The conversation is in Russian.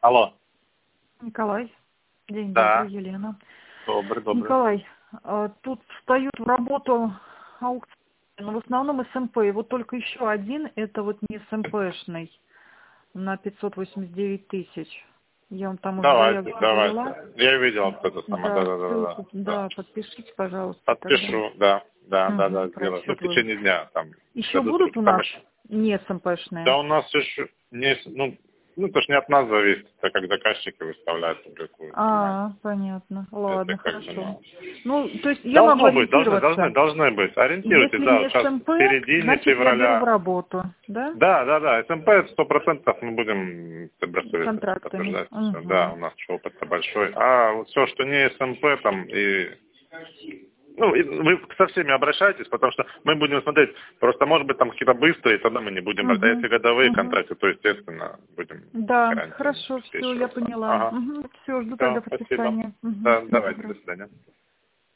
Алло. Николай. День Да. добрый, Елена. Добрый. Николай, тут встают в работу аукционы, но в основном СМП. И вот только еще один, это вот не СМПшный, на 589 тысяч. Я вам там уже заявку Давайте. завела. Я видел это самое. Да, Да. ссылку, да, подпишите, пожалуйста. Подпишу, да, сделаю. Ну, в Просчет течение дня там. Еще будут у Там нас еще. не СМПшные? Да, у нас еще не, это ж не от нас зависит, это как заказчики выставляют, публикуют. Понятно. Ладно, Это как бы, хорошо. Ну, то есть я могу должно быть, ориентироваться. должны быть. Ориентируйтесь, Если да, не сейчас СМП, в середине значит, я беру в февраля. работу, да? Да, СМП 100% мы будем Контрактами. подтверждать. Всё. Да, у нас опыт большой. А вот все, что не СМП там и вы со всеми обращайтесь, потому что мы будем смотреть, просто может быть там какие-то быстрые, тогда мы не будем брать. А если годовые контракты, то естественно будем Да, гарантию хорошо, все, я поняла. Ага. Все, жду Все, тогда спасибо. подписания. Да, Всего давайте, доброго. до свидания.